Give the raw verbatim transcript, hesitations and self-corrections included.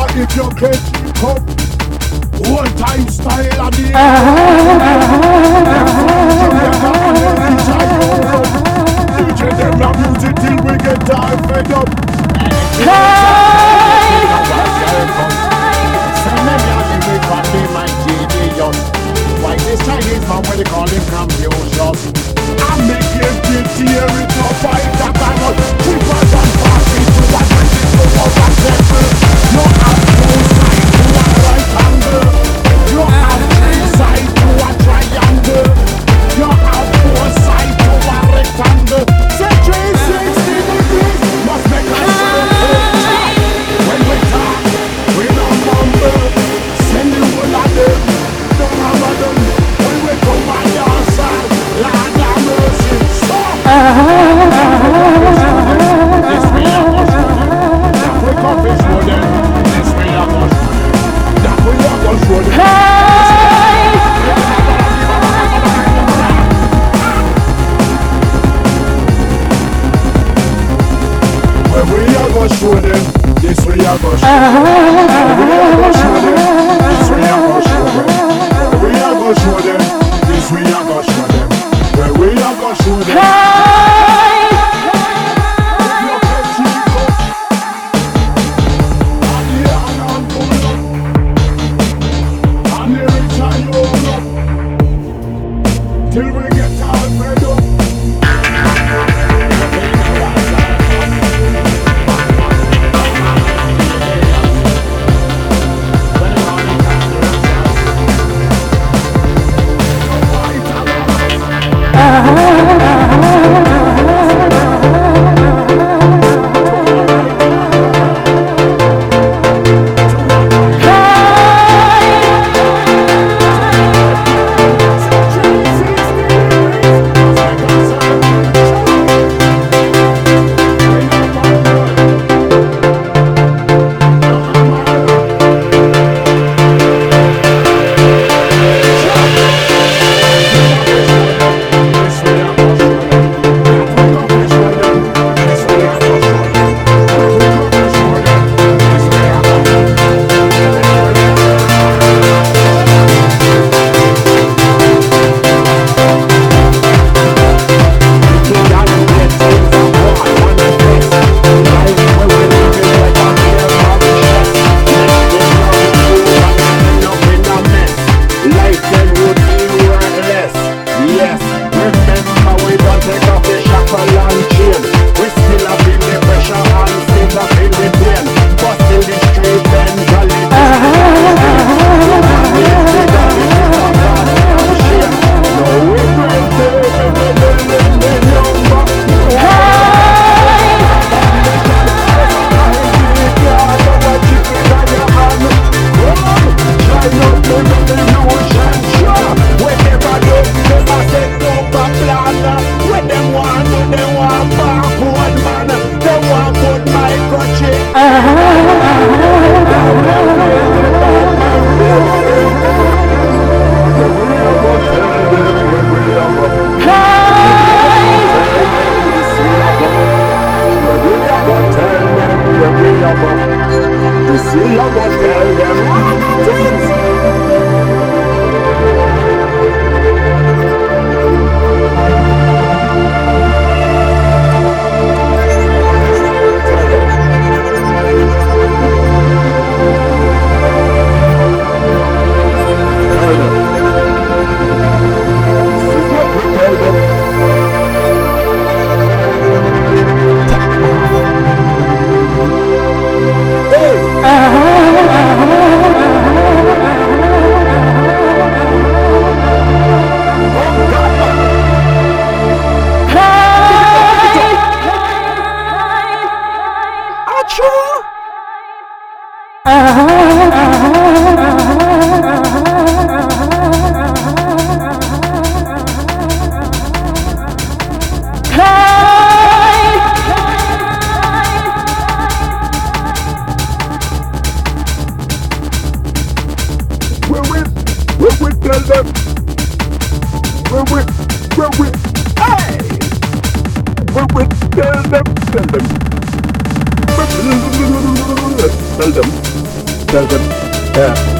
if you can't keep up. One time style of the D J them love music till we get all fed up. Why this Chinese man when they call him Confucius? I make him get tear it up, fight that battle. Keep us on party to what I did to what I said. You have two sides to a right angle. You have three sides to a triangle. You have four sides to a rectangle. Say three sixty degrees must make a circle. When we talk, we don't mumble. Send you all of them. Don't hammer them. When we come on your side, Lord have mercy. Stop. This way I must show them. That we come to show them. This way I must show them. That we are going to show them. When we are going to show them. This way I must show them. When we are going to show them. This way I must show them. When we are going to show them. This way I must show them. When we are going to show them. Till we get all fed up. Tell them. just tell them, yeah.